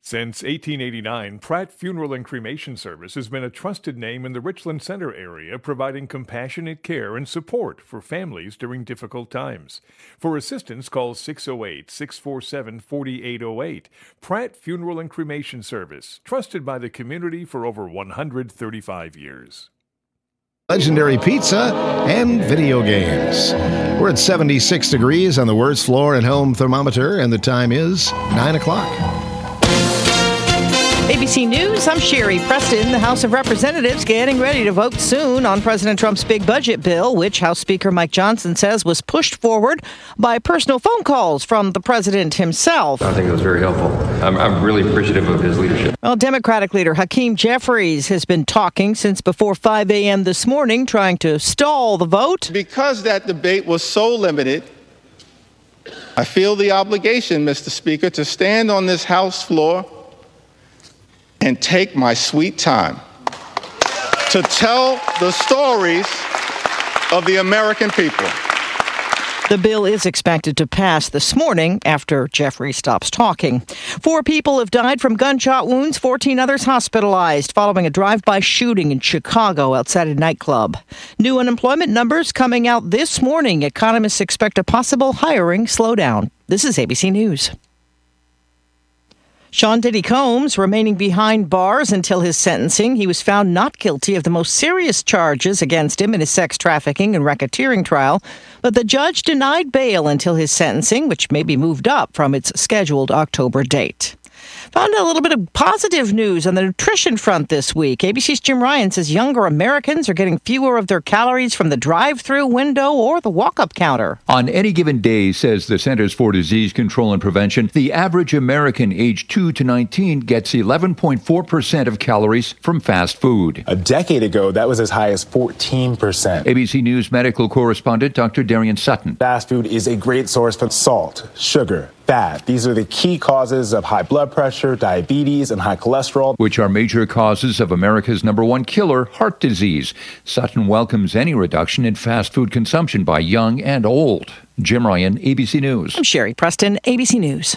Since 1889, Pratt Funeral and Cremation Service has been a trusted name in the Richland Center area, providing compassionate care and support for families during difficult times. For assistance, call 608-647-4808. Pratt Funeral and Cremation Service, trusted by the community for over 135 years. Legendary pizza and video games. We're at 76 degrees on the Worst Floor and Home thermometer, and the time is 9 o'clock. ABC News, I'm Sherry Preston. The House of Representatives getting ready to vote soon on President Trump's big budget bill, which House Speaker Mike Johnson says was pushed forward by personal phone calls from the president himself. I think it was very helpful. I'm really appreciative of his leadership. Well, Democratic leader Hakeem Jeffries has been talking since before 5 a.m. this morning, trying to stall the vote. Because that debate was so limited, I feel the obligation, Mr. Speaker, to stand on this House floor and take my sweet time to tell the stories of the American people. The bill is expected to pass this morning after Jeffrey stops talking. 4 people have died from gunshot wounds, 14 others hospitalized following a drive-by shooting in Chicago outside a nightclub. New unemployment numbers coming out this morning. Economists expect a possible hiring slowdown. This is ABC News. Sean Diddy Combs remaining behind bars until his sentencing. He was found not guilty of the most serious charges against him in his sex trafficking and racketeering trial, but the judge denied bail until his sentencing, which may be moved up from its scheduled October date. Found a little bit of positive news on the nutrition front this week. ABC's Jim Ryan says younger Americans are getting fewer of their calories from the drive-through window or the walk-up counter. On any given day, says the Centers for Disease Control and Prevention, the average American aged 2 to 19 gets 11.4% of calories from fast food. A decade ago, that was as high as 14%. ABC News medical correspondent Dr. Darian Sutton. Fast food is a great source for salt, sugar, fat. These are the key causes of high blood pressure, diabetes, and high cholesterol, which are major causes of America's #1 killer, heart disease. Sutton welcomes any reduction in fast food consumption by young and old. Jim Ryan, ABC News. I'm Sherry Preston, ABC News.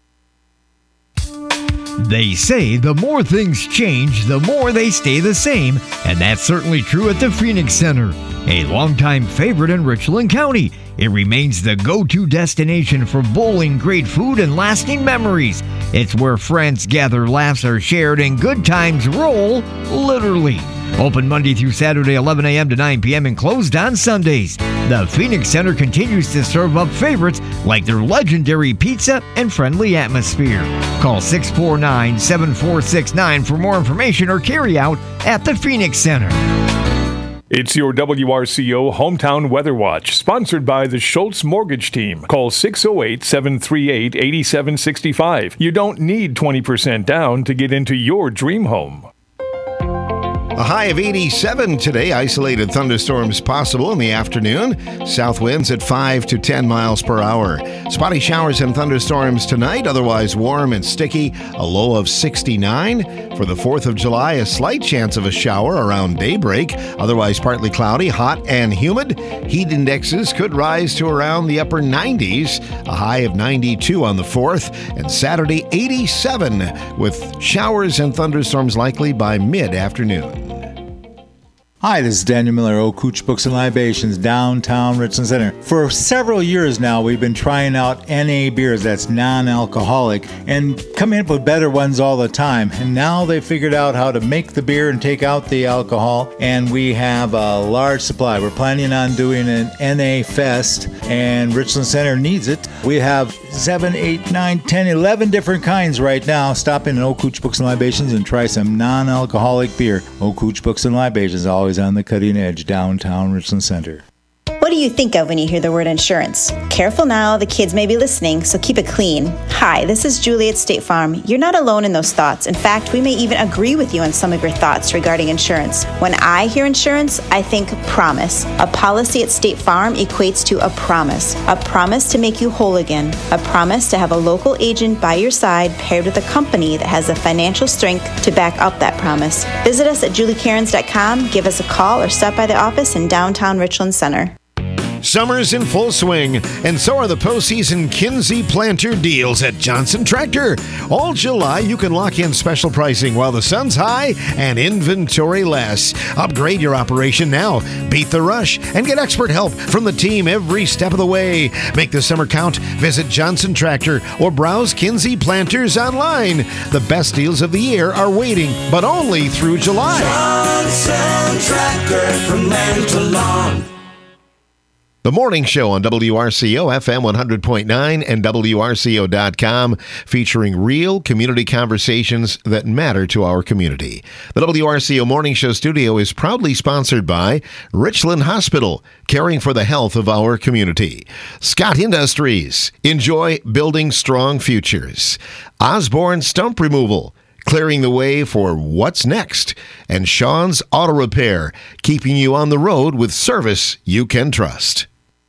They say the more things change, the more they stay the same, and that's certainly true at the Phoenix Center, a longtime favorite in Richland County. It remains the go-to destination for bowling, great food, and lasting memories. It's where friends gather, laughs are shared, and good times roll, literally. Open Monday through Saturday, 11 a.m. to 9 p.m. and closed on Sundays. The Phoenix Center continues to serve up favorites like their legendary pizza and friendly atmosphere. Call 649-7469 for more information or carry out at the Phoenix Center. It's your WRCO Hometown Weather Watch, sponsored by the Schultz Mortgage Team. Call 608-738-8765. You don't need 20% down to get into your dream home. A high of 87 today. Isolated thunderstorms possible in the afternoon. South winds at 5 to 10 miles per hour. Spotty showers and thunderstorms tonight. Otherwise warm and sticky. A low of 69. For the 4th of July, a slight chance of a shower around daybreak. Otherwise partly cloudy, hot and humid. Heat indexes could rise to around the upper 90s. A high of 92 on the 4th. And Saturday, 87 with showers and thunderstorms likely by mid-afternoon. Hi, this is Daniel Miller, Old Cooch Books and Libations, downtown Richland Center. For several years now, we've been trying out NA beers, that's non-alcoholic, and coming up with better ones all the time. And now they figured out how to make the beer and take out the alcohol, and we have a large supply. We're planning on doing an NA Fest, and Richland Center needs it. We have 7, 8, 9, 10, 11 different kinds right now. Stop in at Old Cooch Books and Libations and try some non-alcoholic beer. Old Cooch Books and Libations, always on the cutting edge, downtown Richland Center. What do you think of when you hear the word insurance? Careful now, the kids may be listening, so keep it clean. Hi, this is Julie at State Farm. You're not alone in those thoughts. In fact, we may even agree with you on some of your thoughts regarding insurance. When I hear insurance, I think promise. A policy at State Farm equates to a promise to make you whole again, a promise to have a local agent by your side paired with a company that has the financial strength to back up that promise. Visit us at juliecairns.com, give us a call, or stop by the office in downtown Richland Center. Summer's in full swing, and so are the postseason Kinsey planter deals at Johnson Tractor. All July, you can lock in special pricing while the sun's high and inventory less. Upgrade your operation now. Beat the rush and get expert help from the team every step of the way. Make the summer count. Visit Johnson Tractor or browse Kinsey Planters online. The best deals of the year are waiting, but only through July. Johnson Tractor from land to lawn. The Morning Show on WRCO FM 100.9 and WRCO.com, featuring real community conversations that matter to our community. The WRCO Morning Show studio is proudly sponsored by Richland Hospital, caring for the health of our community. Scott Industries, enjoy building strong futures. Osborne Stump Removal, clearing the way for what's next. And Sean's Auto Repair, keeping you on the road with service you can trust.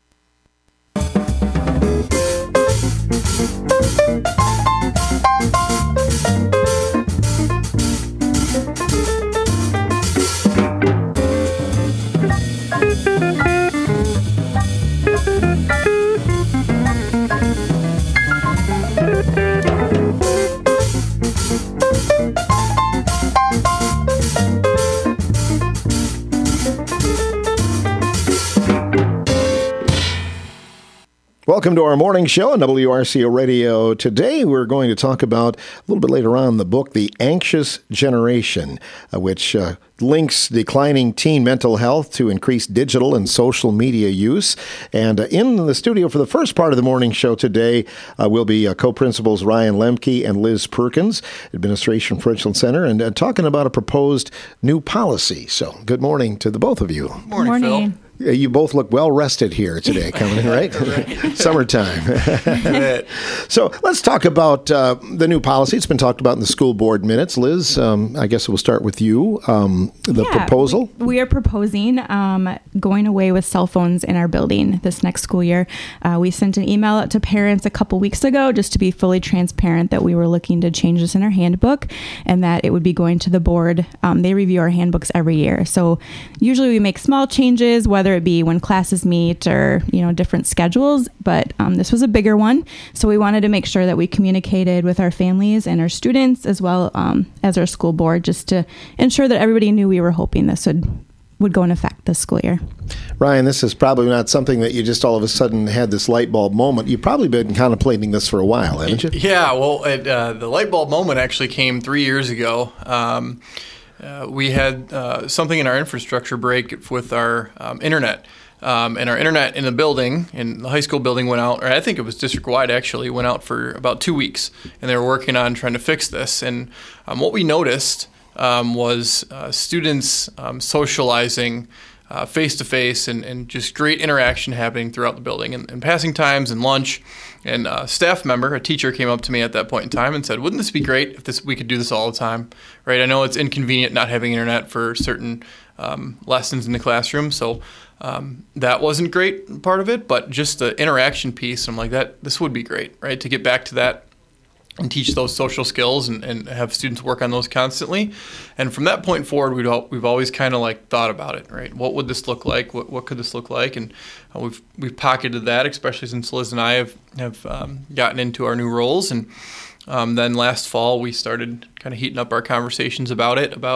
Welcome to our morning show on WRCO Radio. Today we're going to talk about, a little bit later on, the book, The Anxious Generation, which links declining teen mental health to increased digital and social media use. And in the studio for the first part of the morning show today will be co-principals Ryan Lemke and Liz Perkins, Administration for Richland Center, and talking about a proposed new policy. So good morning to the both of you. Morning, Phil. You both look well rested here today, coming in, right? Summertime. So let's talk about the new policy. It's been talked about in the school board minutes. Liz, I guess we'll start with you. The proposal? We are proposing going away with cell phones in our building this next school year. We sent an email out to parents a couple weeks ago just to be fully transparent that we were looking to change this in our handbook and that it would be going to the board. They review our handbooks every year. So usually we make small changes, whether it be when classes meet or, different schedules, but this was a bigger one. So we wanted to make sure that we communicated with our families and our students as well as our school board just to ensure that everybody knew we were hoping this would go in effect this school year. Ryan, this is probably not something that you just all of a sudden had this light bulb moment. You've probably been contemplating this for a while, haven't you? Yeah, well, the light bulb moment actually came 3 years ago. We had something in our infrastructure break with our internet. And our internet in the building, in the high school building, went out, or I think it was district-wide actually, went out for about 2 weeks. And they were working on trying to fix this. And what we noticed was students socializing face-to-face and just great interaction happening throughout the building. And passing times and lunch. And a staff member, a teacher, came up to me at that point in time and said, wouldn't this be great if we could do this all the time? Right? I know it's inconvenient not having internet for certain lessons in the classroom. So that wasn't great part of it, but just the interaction piece, I'm like, this would be great, right? To get back to that and teach those social skills and have students work on those constantly. And from that point forward, we've always kind of thought about it, right? What would this look like? What could this look like? And we've pocketed that, especially since Liz and I have gotten into our new roles. And then last fall, we started kind of heating up our conversations about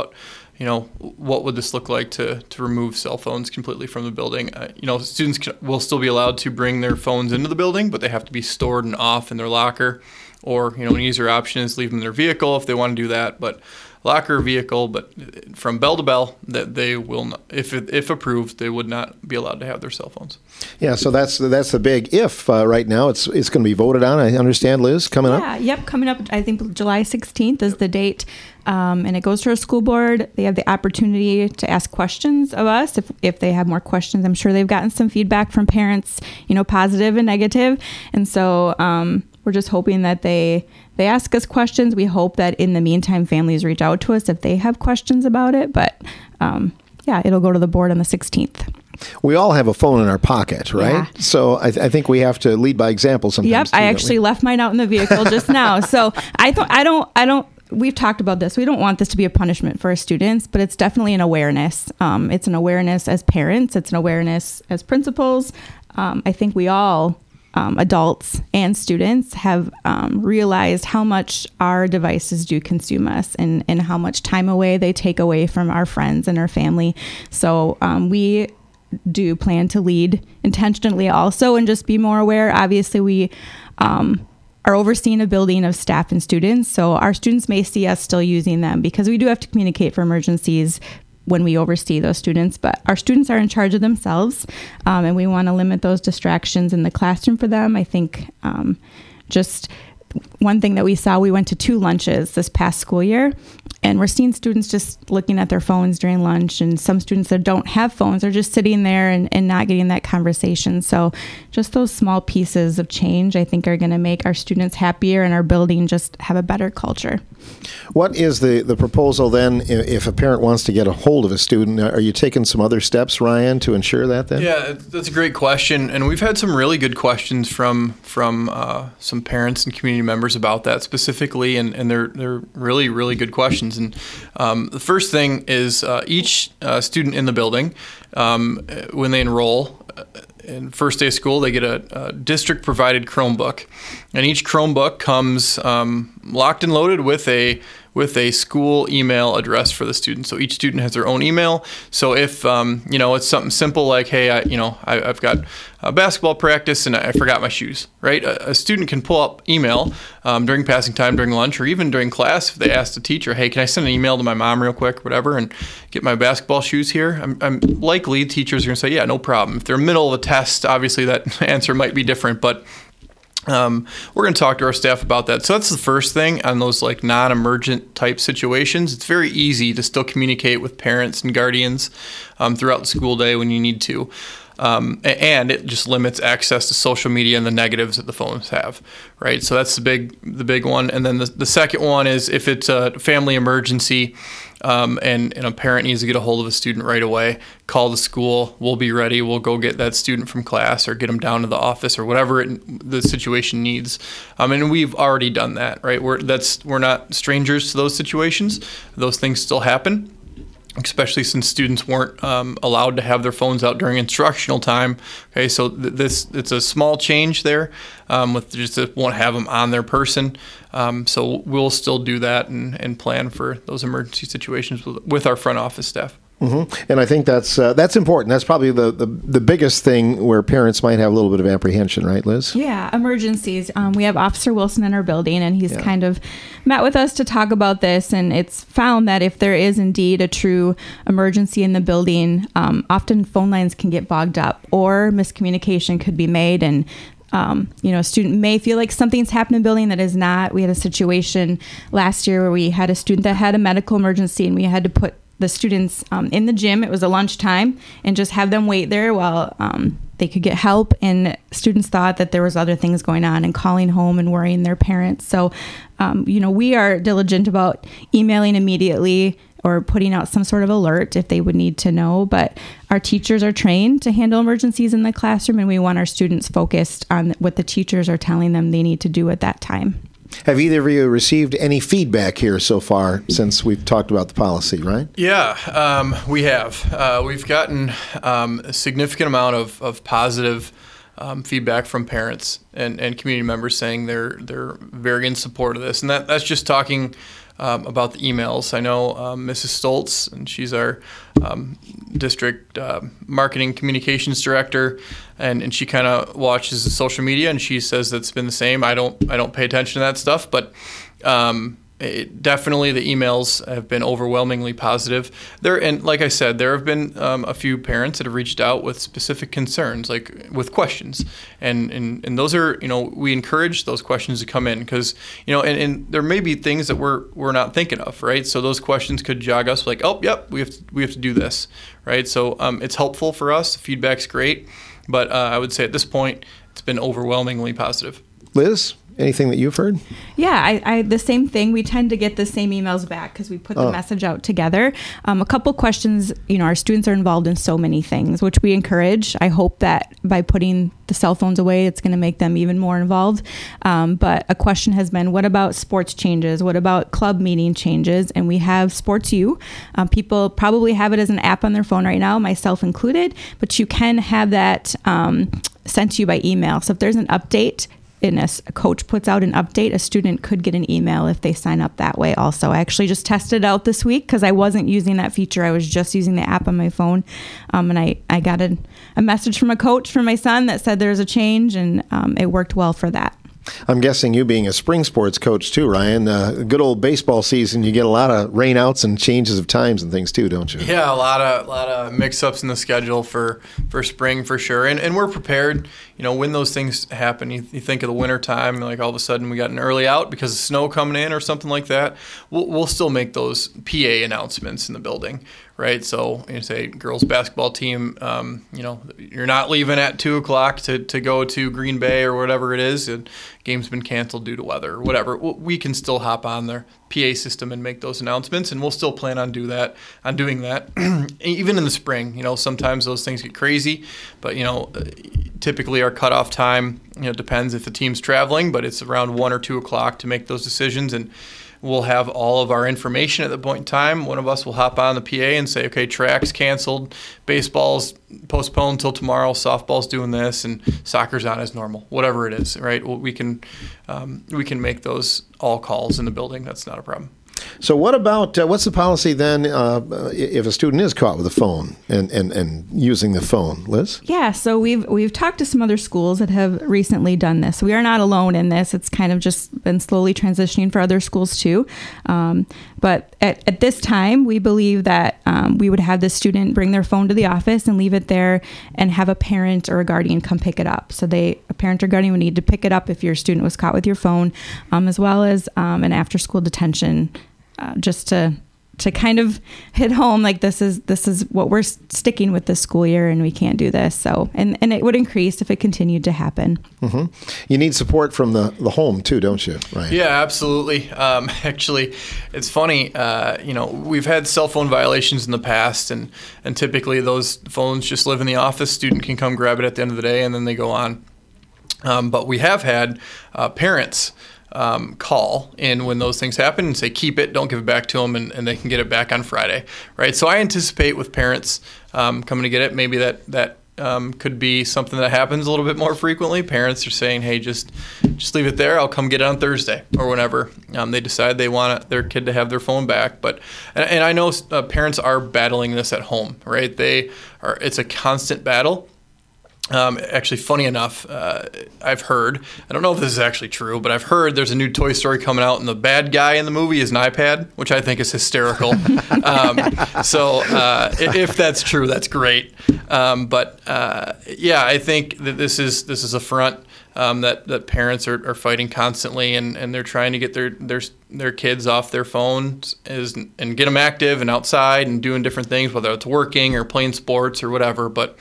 what would this look like to remove cell phones completely from the building? Students will still be allowed to bring their phones into the building, but they have to be stored and off in their locker. Or, an easier option is leave them in their vehicle if they want to do that. But locker, vehicle, but from bell to bell, that they will not, if approved, they would not be allowed to have their cell phones. Yeah, so that's the big if right now. It's going to be voted on, I understand, Liz, coming up? Yeah, yep, coming up, I think July 16th is the date. And it goes to our school board. They have the opportunity to ask questions of us if they have more questions. I'm sure they've gotten some feedback from parents, positive and negative. And so we're just hoping that they ask us questions. We hope that in the meantime, families reach out to us if they have questions about it. But it'll go to the board on the 16th. We all have a phone in our pocket, right? Yeah. So I think we have to lead by example sometimes. Yep, I actually left mine out in the vehicle just now. So I don't. We've talked about this. We don't want this to be a punishment for our students, but it's definitely an awareness. It's an awareness as parents. It's an awareness as principals. I think we all, adults and students, have realized how much our devices do consume us, and how much time away they take away from our friends and our family. So we do plan to lead intentionally also, and just be more aware. Obviously, we are overseeing a building of staff and students, so our students may see us still using them because we do have to communicate for emergencies when we oversee those students, but our students are in charge of themselves, and we want to limit those distractions in the classroom for them. I think just one thing that we saw, we went to 2 lunches this past school year, and we're seeing students just looking at their phones during lunch, and some students that don't have phones are just sitting there and not getting that conversation. So just those small pieces of change, I think, are going to make our students happier and our building just have a better culture. What is the proposal then if a parent wants to get a hold of a student? Are you taking some other steps, Ryan, to ensure that then? Yeah, that's a great question. And we've had some really good questions from some parents and community members about that specifically. And they're really, really good questions. And the first thing is each student in the building, when they enroll, in first day of school, they get a district-provided Chromebook, and each Chromebook comes locked and loaded with a school email address for the student. So each student has their own email. So if it's something simple like, hey, I've got a basketball practice and I forgot my shoes, right? A student can pull up email during passing time, during lunch, or even during class if they ask the teacher, hey, can I send an email to my mom real quick, whatever, and get my basketball shoes here? I'm likely teachers are going to say, yeah, no problem. If they're middle of a test, obviously that answer might be different, but we're going to talk to our staff about that. So that's the first thing on those like non-emergent type situations. It's very easy to still communicate with parents and guardians throughout the school day when you need to. And it just limits access to social media and the negatives that the phones have, right? So that's the big one. And then the second one is if it's a family emergency, and a parent needs to get a hold of a student right away, call the school. We'll be ready. We'll go get that student from class or get them down to the office or whatever the situation needs. And we've already done that, right? We're not strangers to those situations. Those things still happen, especially since students weren't allowed to have their phones out during instructional time. Okay, so it's a small change there. With just won't have them on their person. So we'll still do that and plan for those emergency situations with our front office staff. Mm-hmm. And I think that's important. That's probably the biggest thing where parents might have a little bit of apprehension, right, Liz? Yeah, emergencies. We have Officer Wilson in our building, and he's kind of met with us to talk about this, and it's found that if there is indeed a true emergency in the building, often phone lines can get bogged up or miscommunication could be made, and a student may feel like something's happened in the building that is not. We had a situation last year where we had a student that had a medical emergency, and we had to put the students in the gym. It was a lunchtime, and just have them wait there while they could get help. And students thought that there was other things going on and calling home and worrying their parents. So, we are diligent about emailing immediately or putting out some sort of alert if they would need to know. But our teachers are trained to handle emergencies in the classroom, and we want our students focused on what the teachers are telling them they need to do at that time. Have either of you received any feedback here so far since we've talked about the policy, right? Yeah, we have. We've gotten a significant amount of positive feedback from parents and community members saying they're very in support of this. And that's just talking about the emails. I know Mrs. Stoltz, and she's our district marketing communications director, and she kind of watches the social media, and she says that's been the same. I don't pay attention to that stuff, but definitely the emails have been overwhelmingly positive. And like I said, there have been a few parents that have reached out with specific concerns, like with questions, and those are, we encourage those questions to come in because and there may be things that we're not thinking of, right? So those questions could jog us like, oh, yep, we have to do this, right? So it's helpful for us. Feedback's great, but I would say at this point it's been overwhelmingly positive. Liz? Anything that you've heard? Yeah, I the same thing. We tend to get the same emails back because we put the message out together. A couple questions, our students are involved in so many things, which we encourage. I hope that by putting the cell phones away, it's going to make them even more involved. But a question has been, what about sports changes? What about club meeting changes? And we have Sports U. People probably have it as an app on their phone right now, myself included, but you can have that sent to you by email. So if there's an update, and a coach puts out an update, a student could get an email if they sign up that way also. I actually just tested it out this week because I wasn't using that feature. I was just using the app on my phone. And I got a message from a coach for my son that said there's a change, and it worked well for that. I'm guessing you being a spring sports coach too, Ryan, good old baseball season, you get a lot of rainouts and changes of times and things too, don't you? Yeah, a lot of mix-ups in the schedule for spring for sure. And we're prepared. When those things happen, you think of the winter time, like all of a sudden we got an early out because of snow coming in or something like that. We'll still make those PA announcements in the building, right? So you say girls basketball team, you're not leaving at 2:00 to go to Green Bay or whatever it is. And game's been canceled due to weather or whatever. We can still hop on their PA system and make those announcements, and we'll still plan on doing that. Even in the spring, sometimes those things get crazy, but typically our cutoff time, depends if the team's traveling, but it's around 1 or 2 o'clock to make those decisions, and we'll have all of our information at the point in time. One of us will hop on the PA and say, okay, track's canceled, baseball's postponed until tomorrow, softball's doing this, and soccer's on as normal, whatever it is, right? We can make those all calls in the building. That's not a problem. So what about, what's the policy then if a student is caught with a phone and using the phone? Liz? Yeah, so we've talked to some other schools that have recently done this. We are not alone in this. It's kind of just been slowly transitioning for other schools too. But at this time, we believe that we would have the student bring their phone to the office and leave it there and have a parent or a guardian come pick it up. So a parent or guardian would need to pick it up if your student was caught with your phone, as well as an after-school detention, just to kind of hit home, like this is what we're sticking with this school year, and we can't do this. So, and it would increase if it continued to happen. Mm-hmm. You need support from the home too, don't you, Ryan? Yeah, absolutely. Actually, it's funny. We've had cell phone violations in the past, and typically those phones just live in the office. Student can come grab it at the end of the day, and then they go on. But we have had parents call in when those things happen and say, keep it, don't give it back to them, and they can get it back on Friday, right? So I anticipate with parents coming to get it, maybe that could be something that happens a little bit more frequently. Parents are saying, hey, just leave it there, I'll come get it on Thursday or whenever they decide they want their kid to have their phone back. But and I know parents are battling this at home, right? It's a constant battle. Actually, funny enough, I've heard, I don't know if this is actually true, but I've heard there's a new Toy Story coming out, and the bad guy in the movie is an iPad, which I think is hysterical. So if that's true, that's great. But I think that this is a front that parents are fighting constantly, and they're trying to get their kids off their phones and get them active and outside and doing different things, whether it's working or playing sports or whatever. But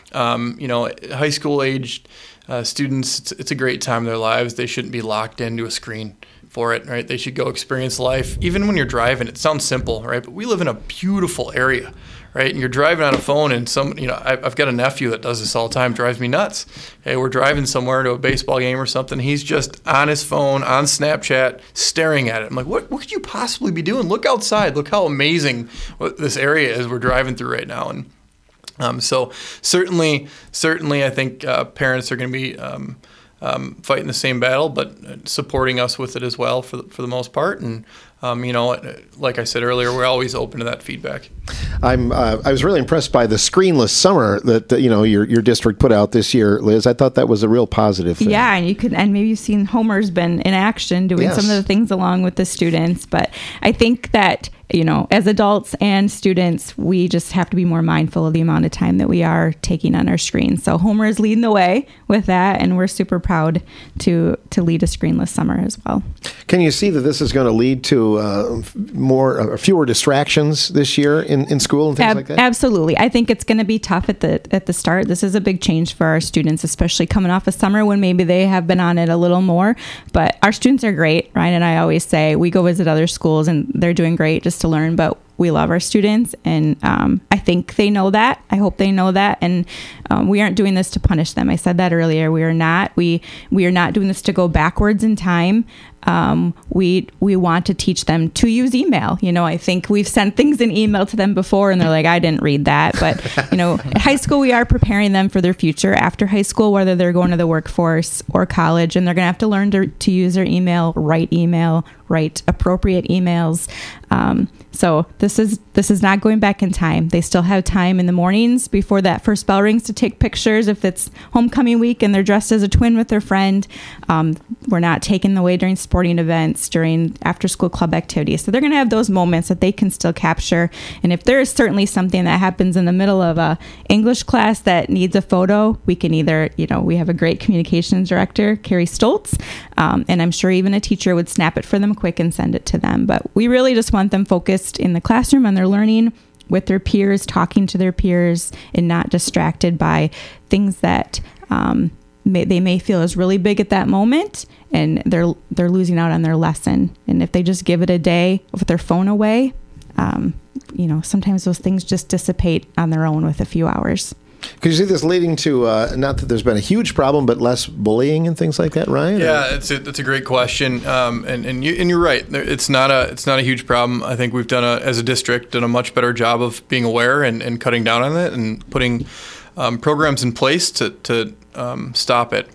high school aged students, it's a great time of their lives. They shouldn't be locked into a screen for it, right? They should go experience life. Even when you're driving, it sounds simple, right? But we live in a beautiful area, right? And you're driving on a phone, and I've got a nephew that does this all the time, drives me nuts. Okay, we're driving somewhere to a baseball game or something. He's just on his phone, on Snapchat, staring at it. I'm like, what could you possibly be doing? Look outside. Look how amazing what this area is we're driving through right now. And so certainly, I think parents are going to be fighting the same battle, but supporting us with it as well for the most part. And like I said earlier, we're always open to that feedback. I was really impressed by the screenless summer that your district put out this year, Liz. I thought that was a real positive thing. Yeah, and maybe you've seen Homer's been in action doing some of the things along with the students. But I think that as adults and students, we just have to be more mindful of the amount of time that we are taking on our screens. So Homer is leading the way with that, and we're super proud to lead a screenless summer as well. Can you see that this is going to lead to fewer distractions this year in school and things like that? Absolutely. I think it's going to be tough at the start. This is a big change for our students, especially coming off of summer when maybe they have been on it a little more. But our students are great. Ryan and I always say we go visit other schools and they're doing great just to learn, but we love our students, and I think they know that. I hope they know that, and we aren't doing this to punish them. I said that earlier. We are not. We are not doing this to go backwards in time. we want to teach them to use email. I think we've sent things in email to them before and they're like, I didn't read that. But, at high school, we are preparing them for their future after high school, whether they're going to the workforce or college, and they're going to have to learn to use their email, write appropriate emails. So this is not going back in time. They still have time in the mornings before that first bell rings to take pictures. If it's homecoming week and they're dressed as a twin with their friend, we're not taking them away during sporting events, during after-school club activities. So they're going to have those moments that they can still capture. And if there is certainly something that happens in the middle of a English class that needs a photo, we can either, we have a great communications director, Carrie Stoltz, and I'm sure even a teacher would snap it for them quick and send it to them. But we really just want them focused in the classroom on their learning with their peers, talking to their peers, and not distracted by things that they may feel is really big at that moment, and they're losing out on their lesson. And if they just give it a day with their phone away, sometimes those things just dissipate on their own with a few hours. Could you see this leading to, not that there's been a huge problem, but less bullying and things like that, Ryan? Yeah, it's a great question, and you're right. It's not a huge problem. I think we've as a district done a much better job of being aware and cutting down on it and putting programs in place to stop it.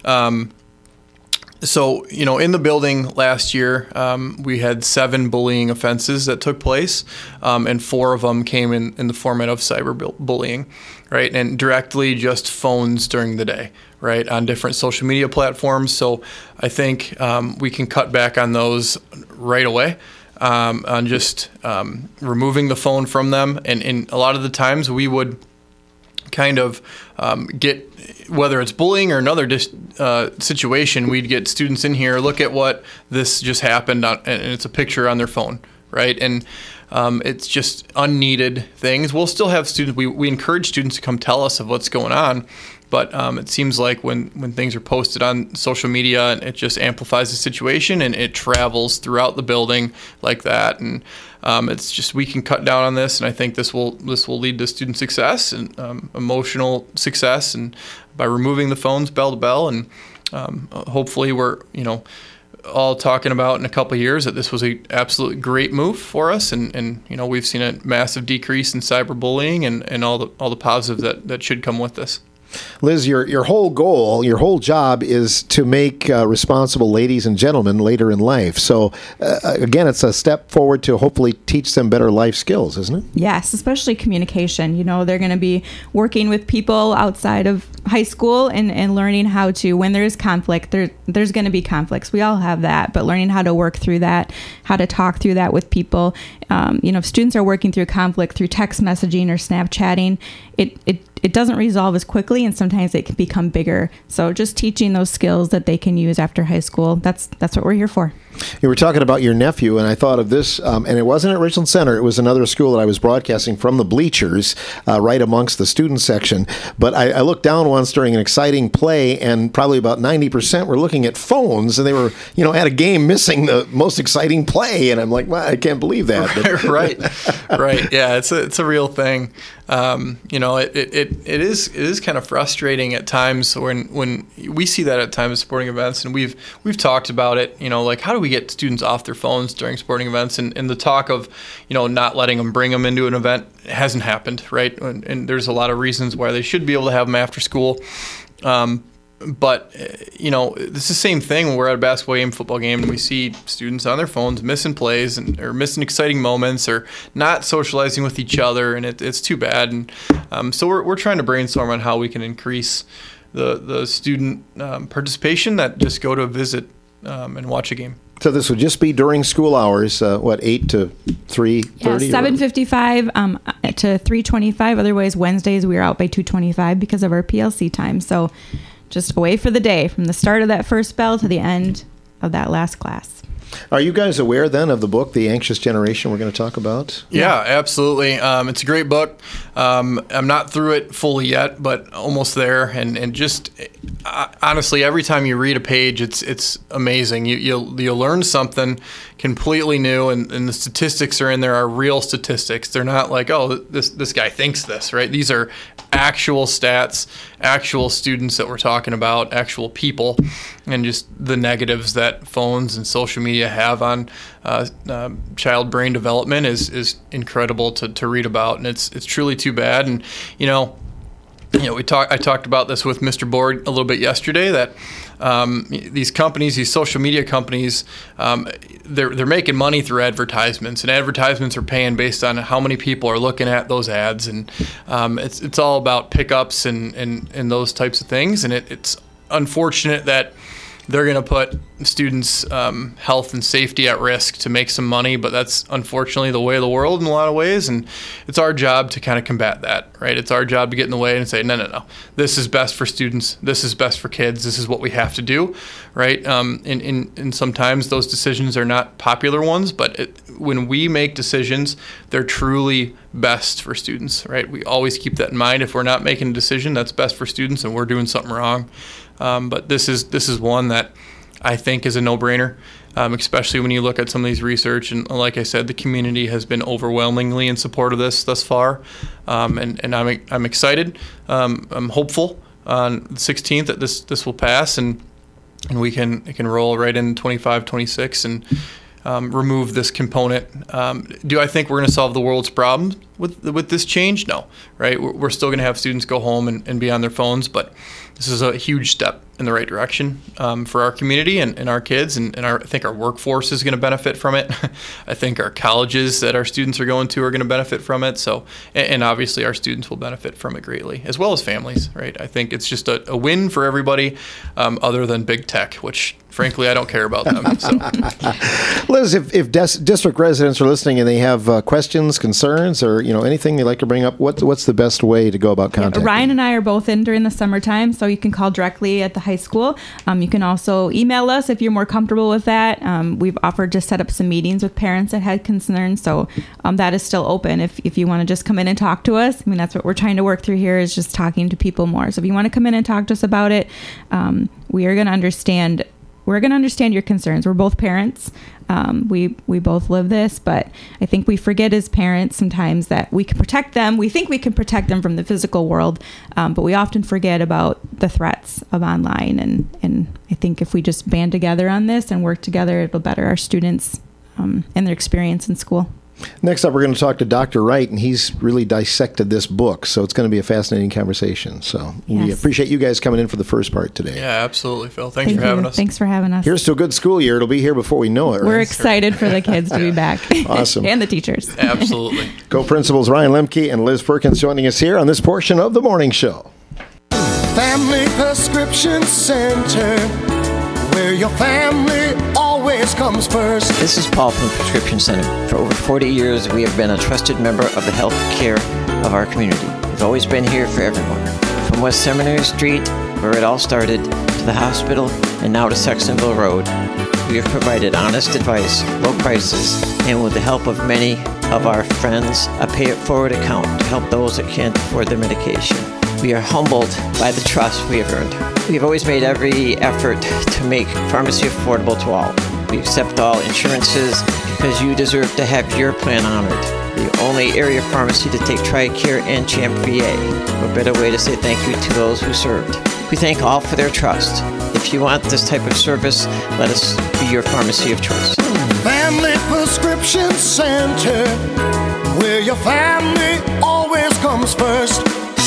So, in the building last year, we had 7 bullying offenses that took place, and 4 of them came in the format of cyberbullying, right? And directly just phones during the day, right, on different social media platforms. So I think we can cut back on those right away, on just removing the phone from them. And a lot of the times we would kind of get, whether it's bullying or another situation, we'd get students in here, look at what this just happened, and it's a picture on their phone, right? And it's just unneeded things. We'll still have students, we encourage students to come tell us of what's going on, but it seems like when things are posted on social media, it just amplifies the situation and it travels throughout the building like that. And it's just, we can cut down on this, and I think this will lead to student success and emotional success, and by removing the phones bell to bell, and hopefully we're all talking about in a couple of years that this was a absolutely great move for us, and we've seen a massive decrease in cyberbullying and all the positives that should come with this. Liz, your whole goal, your whole job is to make responsible ladies and gentlemen later in life. So, again, it's a step forward to hopefully teach them better life skills, isn't it? Yes, especially communication. They're going to be working with people outside of high school and learning how to, when there is conflict, there's going to be conflicts. We all have that, but learning how to work through that, how to talk through that with people. If students are working through conflict through text messaging or Snapchatting, it doesn't resolve as quickly, and sometimes it can become bigger. So just teaching those skills that they can use after high school, that's what we're here for. You were talking about your nephew, and I thought of this, and it wasn't at Richland Center. It was another school that I was broadcasting from the bleachers, right amongst the student section. But I looked down once during an exciting play, and probably about 90% were looking at phones, and they were, at a game missing the most exciting play. And I'm like, well, I can't believe that. Right. Yeah, it's a real thing. It is kind of frustrating at times when we see that at times at sporting events, and we've talked about it. Like, how do we get students off their phones during sporting events? And the talk of not letting them bring them into an event hasn't happened, right? And there's a lot of reasons why they should be able to have them after school. But, it's the same thing when we're at a basketball game, football game, and we see students on their phones missing plays or missing exciting moments or not socializing with each other, and it's too bad. And so we're trying to brainstorm on how we can increase the student participation that just go to visit and watch a game. So this would just be during school hours, 8 to 3:30? Yeah, 7:55 to 3:25. Otherwise, Wednesdays we are out by 2:25 because of our PLC time. So just away for the day, from the start of that first bell to the end of that last class. Are you guys aware then of the book, The Anxious Generation, we're going to talk about? Yeah, absolutely. It's a great book. I'm not through it fully yet, but almost there. And just honestly, every time you read a page, it's amazing. You'll learn something completely new, and the statistics are in there are real statistics. They're not like, oh, this guy thinks this, right? These are actual stats, actual students that we're talking about, actual people, and just the negatives that phones and social media have on child brain development is incredible to read about, and it's truly too bad. And I talked about this with Mr. Board a little bit yesterday, that these companies, these social media companies, they're making money through advertisements, and advertisements are paying based on how many people are looking at those ads, and it's all about pickups and those types of things, and it's unfortunate that they're going to put students' health and safety at risk to make some money, but that's unfortunately the way of the world in a lot of ways, and it's our job to kind of combat that, right? It's our job to get in the way and say, no, this is best for students, this is best for kids, this is what we have to do, right? And sometimes those decisions are not popular ones, but when we make decisions, they're truly best for students, right? We always keep that in mind. If we're not making a decision that's best for students, and we're doing something wrong. But this is one that I think is a no-brainer, especially when you look at some of these research. And like I said, the community has been overwhelmingly in support of this thus far, and I'm excited. I'm hopeful on the 16th that this will pass, and it can roll right in 25, 26, and remove this component. Do I think we're going to solve the world's problems with this change? No, right? We're still going to have students go home and be on their phones, but this is a huge step in the right direction for our community and our kids, and I think our workforce is going to benefit from it. I think our colleges that our students are going to are going to benefit from it. So, and obviously our students will benefit from it greatly, as well as families, right? I think it's just a win for everybody, other than big tech, which frankly I don't care about them. So. Liz, if district residents are listening and they have questions, concerns, or anything they'd like to bring up, what's the best way to go about contacting? Ryan and I are both in during the summertime, so you can call directly at the high school. You can also email us if you're more comfortable with that. We've offered to set up some meetings with parents that had concerns, so that is still open if you want to just come in and talk to us. I mean, that's what we're trying to work through here, is just talking to people more. So if you want to come in and talk to us about it, we are going to understand. We're going to understand your concerns. We're both parents. We both live this, but I think we forget as parents sometimes that we can protect them. We think we can protect them from the physical world, but we often forget about the threats of online. And I think if we just band together on this and work together, it'll better our students and their experience in school. Next up, we're going to talk to Dr. Wright, and he's really dissected this book, so it's going to be a fascinating conversation. So we appreciate you guys coming in for the first part today. Yeah, absolutely, Phil. Thanks for having us. Thanks for having us. Here's to a good school year. It'll be here before we know it, right? We're excited for the kids to be back. Awesome. And the teachers. Absolutely. Go Principals Ryan Lemke and Liz Perkins joining us here on this portion of the morning show. Family Prescription Center, where your family always comes first. This is Paul from the Prescription Center. For over 40 years, we have been a trusted member of the health care of our community. We've always been here for everyone. From West Seminary Street, where it all started, to the hospital, and now to Sextonville Road, we have provided honest advice, low prices, and with the help of many of our friends, a pay-it-forward account to help those that can't afford their medication. We are humbled by the trust we have earned. We've always made every effort to make pharmacy affordable to all. We accept all insurances because you deserve to have your plan honored. The only area pharmacy to take TRICARE and CHAMP VA. What better way to say thank you to those who served. We thank all for their trust. If you want this type of service, let us be your pharmacy of choice. Family Prescription Center, where your family always comes first.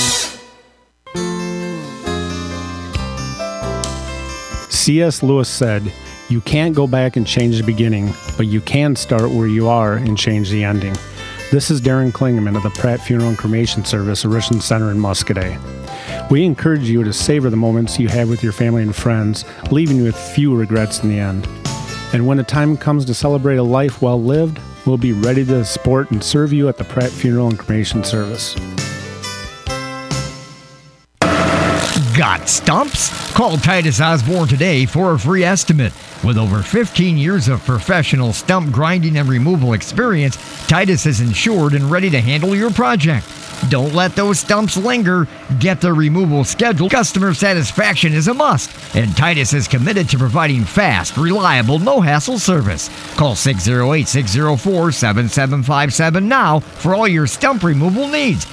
C.S. Lewis said, "You can't go back and change the beginning, but you can start where you are and change the ending." This is Darren Klingeman of the Pratt Funeral and Cremation Service at Richland Center in Muscoda. We encourage you to savor the moments you have with your family and friends, leaving you with few regrets in the end. And when the time comes to celebrate a life well lived, we'll be ready to support and serve you at the Pratt Funeral and Cremation Service. Got stumps? Call Titus Osborne today for a free estimate. With over 15 years of professional stump grinding and removal experience, Titus is insured and ready to handle your project. Don't let those stumps linger. Get the removal scheduled. Customer satisfaction is a must, and Titus is committed to providing fast, reliable, no-hassle service. Call 608-604-7757 now for all your stump removal needs.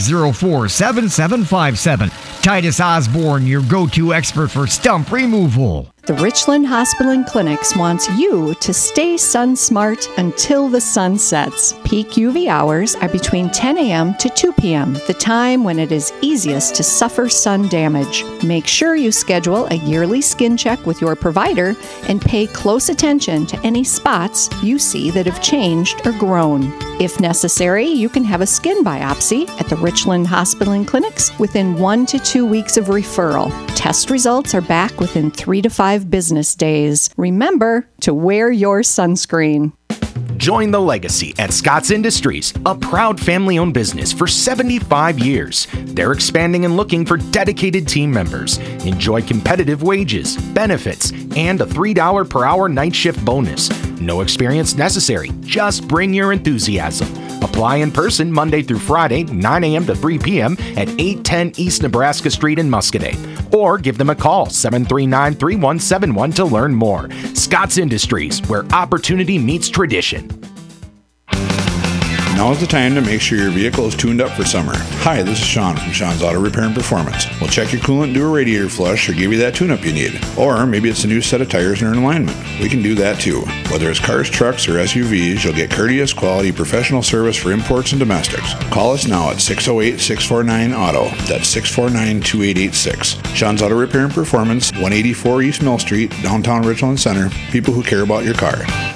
604-7757. Titus Osborne, your go-to expert for stump removal. The Richland Hospital and Clinics wants you to stay sun smart until the sun sets. Peak UV hours are between 10 a.m. to 2 p.m., the time when it is easiest to suffer sun damage. Make sure you schedule a yearly skin check with your provider and pay close attention to any spots you see that have changed or grown. If necessary, you can have a skin biopsy at the Richland Hospital and Clinics within 1 to 2 weeks of referral. Test results are back within 3 to 5 business days. Remember to wear your sunscreen. Join the legacy at Scott's Industries, a proud family-owned business for 75 years. They're expanding and looking for dedicated team members. Enjoy competitive wages, benefits, and a $3 per hour night shift bonus. No experience necessary. Just bring your enthusiasm. Apply in person Monday through Friday, 9 a.m. to 3 p.m. at 810 East Nebraska Street in Muscoda. Or give them a call, 739-3171 to learn more. Scott's Industries, where opportunity meets tradition. Now is the time to make sure your vehicle is tuned up for summer. Hi, this is Sean from Sean's Auto Repair and Performance. We'll check your coolant, do a radiator flush, or give you that tune-up you need. Or maybe it's a new set of tires and an alignment. We can do that too. Whether it's cars, trucks, or SUVs, you'll get courteous, quality, professional service for imports and domestics. Call us now at 608-649-AUTO. That's 649-2886. Sean's Auto Repair and Performance, 184 East Mill Street, downtown Richland Center. People who care about your car.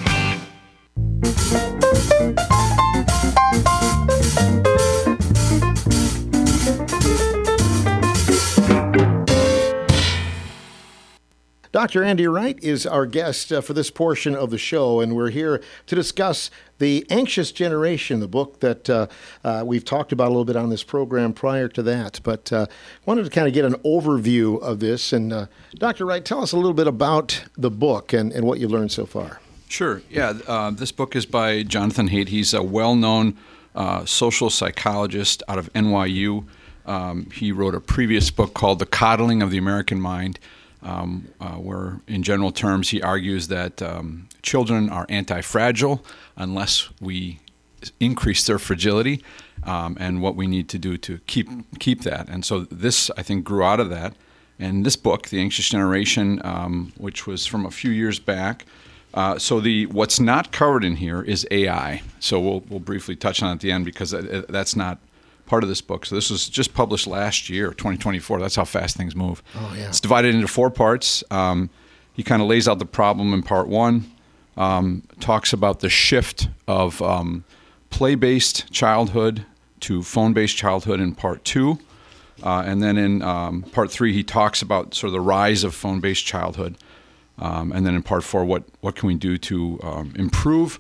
Dr. Andy Wright is our guest for this portion of the show, and we're here to discuss The Anxious Generation, the book that we've talked about a little bit on this program prior to that. But wanted to kind of get an overview of this. And Dr. Wright, tell us a little bit about the book and what you've learned so far. Sure. Yeah, this book is by Jonathan Haidt. He's a well-known social psychologist out of NYU. He wrote a previous book called The Coddling of the American Mind, where in general terms he argues that children are anti-fragile unless we increase their fragility, and what we need to do to keep that. And so this, I think, grew out of that. And this book, The Anxious Generation, which was from a few years back. So what's not covered in here is AI. So we'll briefly touch on it at the end because that's not part of this book. So this was just published last year, 2024. That's how fast things move. Oh, yeah. It's divided into 4 parts. He kind of lays out the problem in part 1, talks about the shift of play-based childhood to phone-based childhood in part 2. And then in part 3, he talks about sort of the rise of phone-based childhood. And then in part 4, what can we do to improve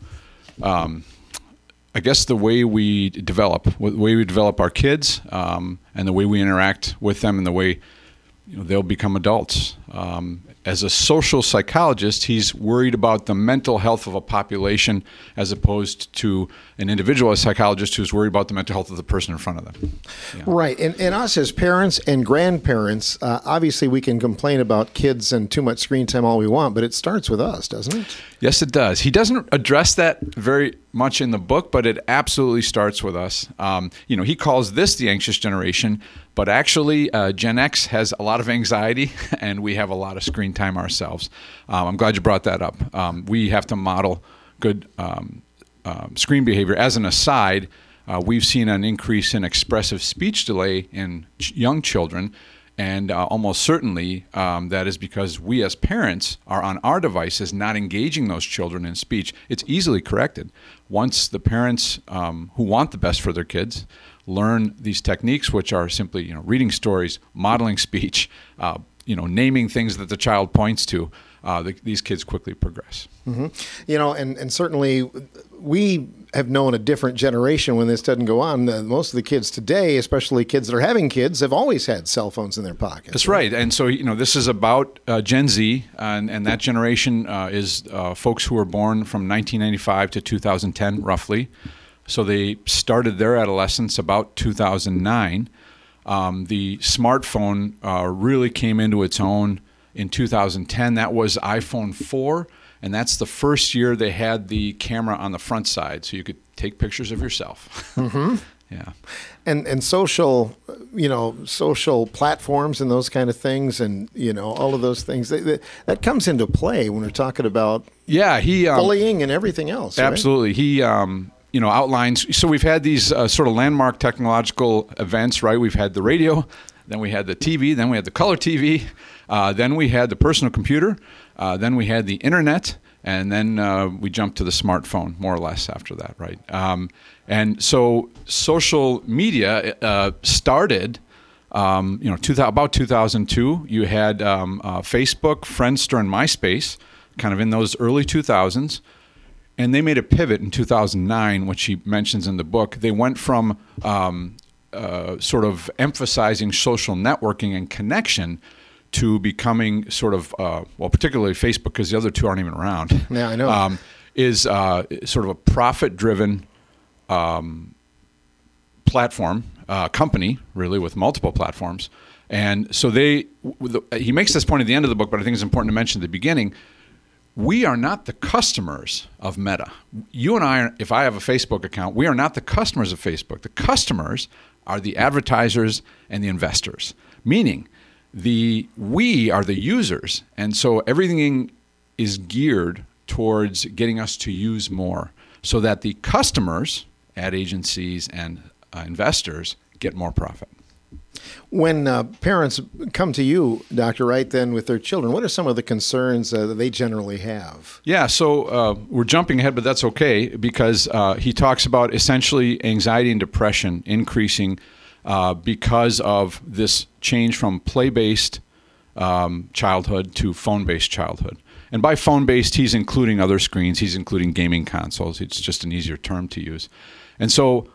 I guess the way we develop our kids, and the way we interact with them, and the way they'll become adults. As a social psychologist, he's worried about the mental health of a population as opposed to an individual psychologist who's worried about the mental health of the person in front of them. Yeah. Right. And us as parents and grandparents, obviously we can complain about kids and too much screen time all we want, but it starts with us, doesn't it? Yes, it does. He doesn't address that very much in the book, but it absolutely starts with us. He calls this the anxious generation, but actually Gen X has a lot of anxiety and we have a lot of screen time ourselves. I'm glad you brought that up. We have to model good screen behavior. As an aside, we've seen an increase in expressive speech delay in young children, and almost certainly that is because we as parents are on our devices not engaging those children in speech. It's easily corrected. Once the parents who want the best for their kids learn these techniques, which are simply reading stories, modeling speech, naming things that the child points to, these kids quickly progress. Mm-hmm. You know, and certainly we have known a different generation when this doesn't go on. Most of the kids today, especially kids that are having kids, have always had cell phones in their pockets. That's right. And so, this is about Gen Z, and that generation is folks who were born from 1995 to 2010, roughly. So they started their adolescence about 2009. The smartphone really came into its own in 2010. That was iPhone 4, and that's the first year they had the camera on the front side, so you could take pictures of yourself. Mm-hmm. Yeah. And social, social platforms and those kind of things, and all of those things that comes into play when we're talking about bullying and everything else. Absolutely, right? He outlines. So we've had these sort of landmark technological events, right? We've had the radio, then we had the TV, then we had the color TV, then we had the personal computer, then we had the internet, and then we jumped to the smartphone, more or less, after that, right? And so social media started, about 2002. You had Facebook, Friendster, and MySpace, kind of in those early 2000s. And they made a pivot in 2009, which he mentions in the book. They went from sort of emphasizing social networking and connection to becoming sort of, particularly Facebook, because the other two aren't even around. Yeah, I know. Is sort of a profit-driven platform, company, really, with multiple platforms. And so he makes this point at the end of the book, but I think it's important to mention at the beginning. We are not the customers of Meta. You and I, if I have a Facebook account, we are not the customers of Facebook. The customers are the advertisers and the investors, meaning we are the users. And so everything is geared towards getting us to use more so that the customers, ad agencies, and investors get more profit. When parents come to you, Dr. Wright, then with their children, what are some of the concerns that they generally have? Yeah, so we're jumping ahead, but that's okay because he talks about essentially anxiety and depression increasing because of this change from play-based childhood to phone-based childhood. And by phone-based, he's including other screens. He's including gaming consoles. It's just an easier term to use. And so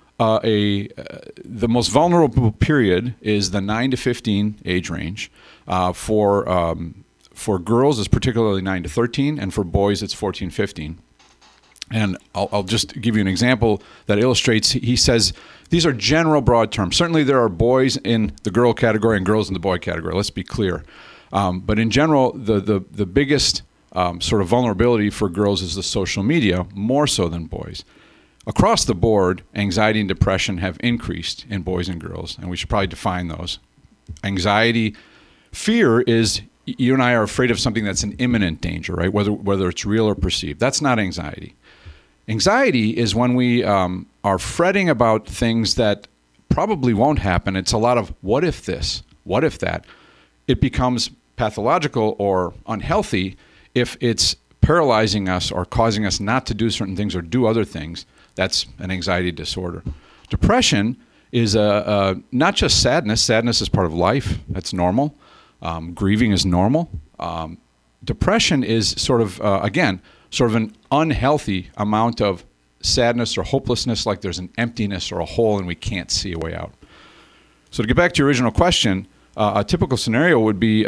the most vulnerable period is the 9 to 15 age range. For girls, it's particularly 9 to 13, and for boys, it's 14, 15. And I'll just give you an example that illustrates. He says these are general broad terms. Certainly, there are boys in the girl category and girls in the boy category. Let's be clear. But in general, the biggest sort of vulnerability for girls is the social media, more so than boys. Across the board, anxiety and depression have increased in boys and girls, and we should probably define those. Anxiety, fear is you and I are afraid of something that's an imminent danger, right? Whether it's real or perceived. That's not anxiety. Anxiety is when we are fretting about things that probably won't happen. It's a lot of what if this, what if that. It becomes pathological or unhealthy if it's paralyzing us or causing us not to do certain things or do other things. That's an anxiety disorder. Depression is not just sadness. Sadness is part of life. That's normal. Grieving is normal. Depression is sort of, again, sort of an unhealthy amount of sadness or hopelessness, like there's an emptiness or a hole and we can't see a way out. So to get back to your original question, a typical scenario would be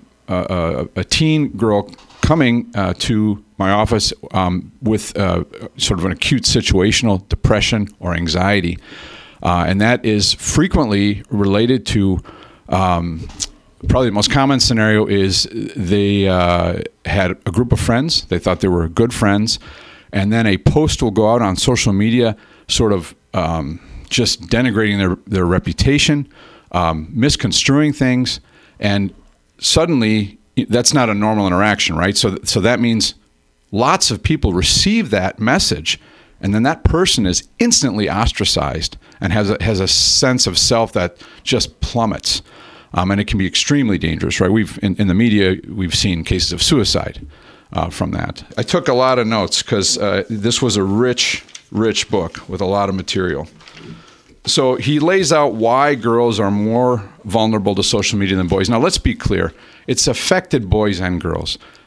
a teen girl coming to my office with sort of an acute situational depression or anxiety. And that is frequently related to, probably the most common scenario is they had a group of friends. They thought they were good friends. And then a post will go out on social media sort of just denigrating their reputation, misconstruing things, and suddenly that's not a normal interaction, right? So that means lots of people receive that message, and then that person is instantly ostracized and has a sense of self that just plummets, and it can be extremely dangerous, right? We've in the media we've seen cases of suicide from that. I took a lot of notes because this was a rich book with a lot of material. So he lays out why girls are more vulnerable to social media than boys. Now, let's be clear. It's affected boys and girls.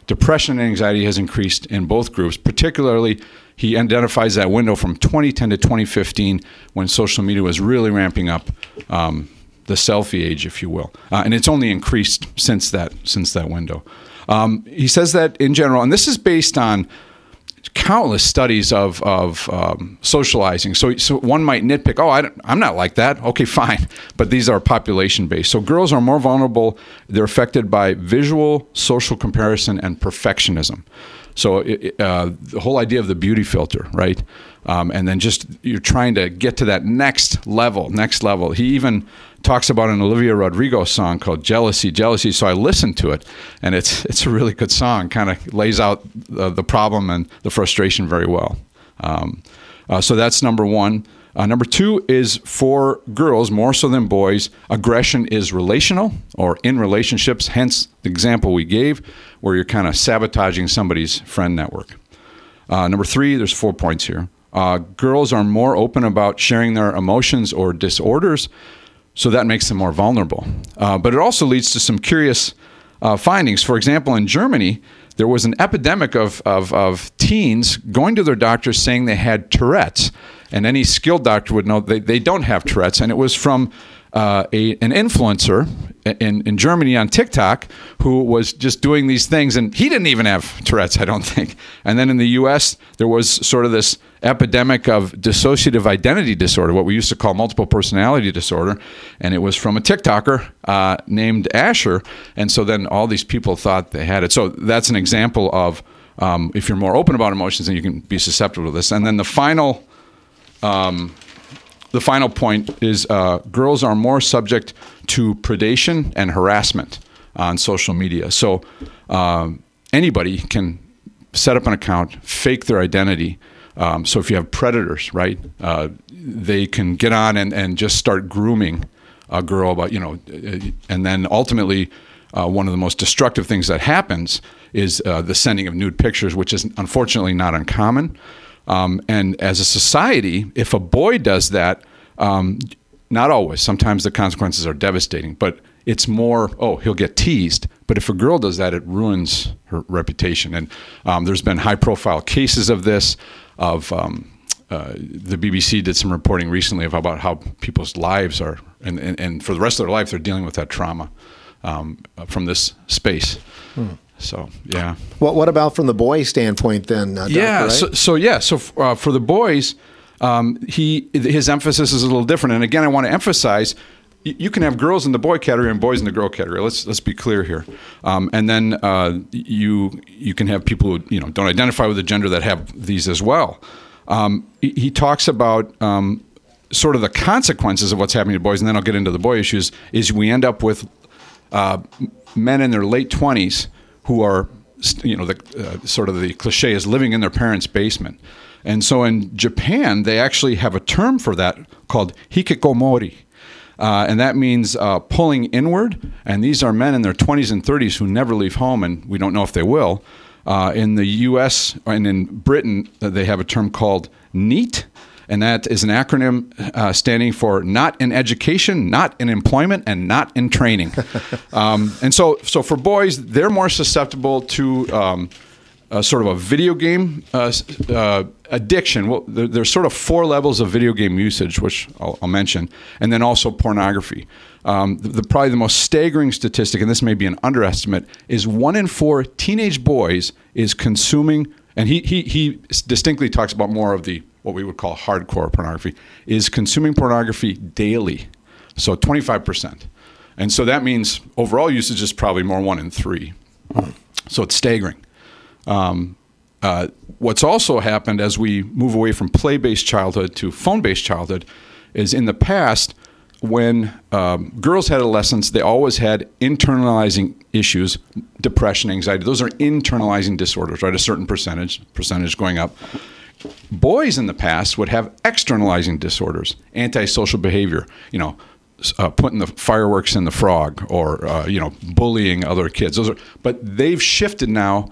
depression and anxiety has increased in both groups. Particularly, he identifies that window from 2010 to 2015 when social media was really ramping up, the selfie age, if you will, and it's only increased since that window. He says that in general, and this is based on countless studies of socializing. So one might nitpick, I'm not like that. Okay, fine. But these are population-based. So girls are more vulnerable. They're affected by visual, social comparison, and perfectionism. So the whole idea of the beauty filter, right? And then just you're trying to get to that next level. He even talks about an Olivia Rodrigo song called Jealousy. So I listened to it, and it's a really good song. Kind of lays out the problem and the frustration very well. So that's number one. Number two is for girls, more so than boys, aggression is relational or in relationships, hence the example we gave where you're kind of sabotaging somebody's friend network. Number three, there's 4 points here. Girls are more open about sharing their emotions or disorders, so that makes them more vulnerable. But it also leads to some curious findings. For example, in Germany, there was an epidemic of teens going to their doctors saying they had Tourette's. And any skilled doctor would know they don't have Tourette's. And it was from an influencer in Germany on TikTok who was just doing these things. And he didn't even have Tourette's, I don't think. And then in the U.S., there was sort of this epidemic of dissociative identity disorder, what we used to call multiple personality disorder. And it was from a TikToker named Asher. And so then all these people thought they had it. So that's an example of if you're more open about emotions, then you can be susceptible to this. And then the final point is girls are more subject to predation and harassment on social media. So anybody can set up an account, fake their identity. So if you have predators, right, they can get on and just start grooming a girl about, and then ultimately one of the most destructive things that happens is the sending of nude pictures, which is unfortunately not uncommon. And as a society, if a boy does that, not always, sometimes the consequences are devastating, but it's more, he'll get teased. But if a girl does that, it ruins her reputation. And there's been high-profile cases of this, the BBC did some reporting recently about how people's lives are, and for the rest of their life, they're dealing with that trauma from this space. So, yeah. What about from the boy standpoint then, Dr., right? So for the boys, his emphasis is a little different. And again, I want to emphasize, you can have girls in the boy category and boys in the girl category. Let's be clear here. And then you can have people who don't identify with the gender that have these as well. He talks about sort of the consequences of what's happening to boys, and then I'll get into the boy issues. Is we end up with men in their late 20s who are, sort of the cliche is living in their parents' basement. And so in Japan, they actually have a term for that called hikikomori. And that means pulling inward. And these are men in their 20s and 30s who never leave home, and we don't know if they will. In the U.S. and in Britain, they have a term called NEAT. And that is an acronym standing for not in education, not in employment, and not in training. And so for boys, they're more susceptible to sort of a video game addiction. Well, there's sort of 4 levels of video game usage, which I'll mention, and then also pornography. Probably the most staggering statistic, and this may be an underestimate, is 1 in 4 teenage boys is consuming, and he distinctly talks about more of the what we would call hardcore pornography, is consuming pornography daily. So 25%. And so that means overall usage is probably more 1 in 3. So it's staggering. What's also happened as we move away from play-based childhood to phone-based childhood is in the past, when girls had adolescence, they always had internalizing issues, depression, anxiety. Those are internalizing disorders, right? A certain percentage going up. Boys in the past would have externalizing disorders, antisocial behavior, putting the fireworks in the frog or, bullying other kids. But they've shifted now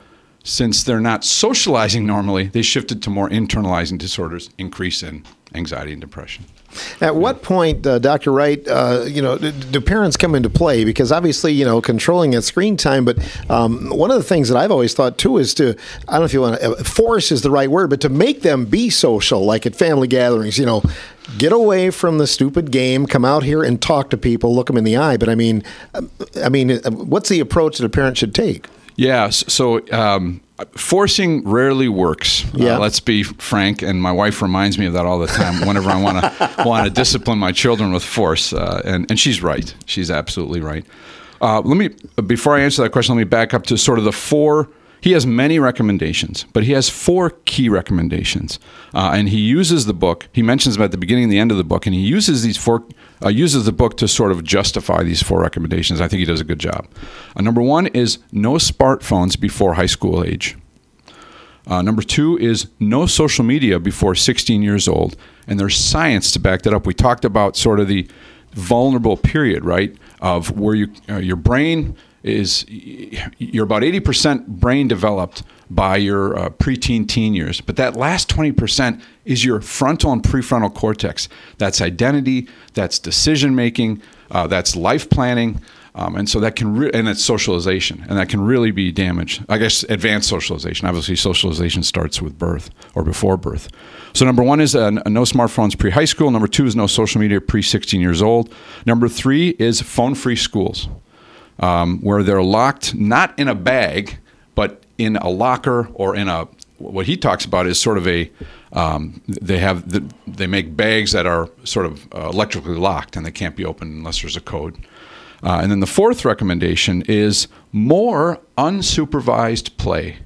since they're not socializing normally, they shifted to more internalizing disorders, increase in anxiety and depression. At what point, Dr. Wright, do parents come into play? Because obviously, controlling that screen time, but one of the things that I've always thought too is to, I don't know if you want to, force is the right word, but to make them be social, like at family gatherings, get away from the stupid game, come out here and talk to people, look them in the eye. But I mean, what's the approach that a parent should take? Yeah, so forcing rarely works. Yeah. Let's be frank, and my wife reminds me of that all the time whenever I want to discipline my children with force. And she's right. She's absolutely right. Before I answer that question, let me back up to sort of the four. He has many recommendations, but he has four key recommendations. And he uses the book. He mentions them at the beginning and the end of the book, and he uses uses the book to sort of justify these four recommendations. I think he does a good job. Number one is no smartphones before high school age. Number two is no social media before 16 years old. And there's science to back that up. We talked about sort of the vulnerable period, right, of where your brain is, you're about 80% brain developed by your preteen, teen years. But that last 20% is your frontal and prefrontal cortex. That's identity, that's decision-making, that's life planning. And so that can, and it's socialization, and that can really be damaged. I guess advanced socialization. Obviously, socialization starts with birth or before birth. So number one is no smartphones pre-high school. Number two is no social media pre-16 years old. Number three is phone-free schools, where they're locked not in a bag, but in a locker or in a, what he talks about is sort of a, they make bags that are sort of electrically locked and they can't be opened unless there's a code. And then the fourth recommendation is more unsupervised play.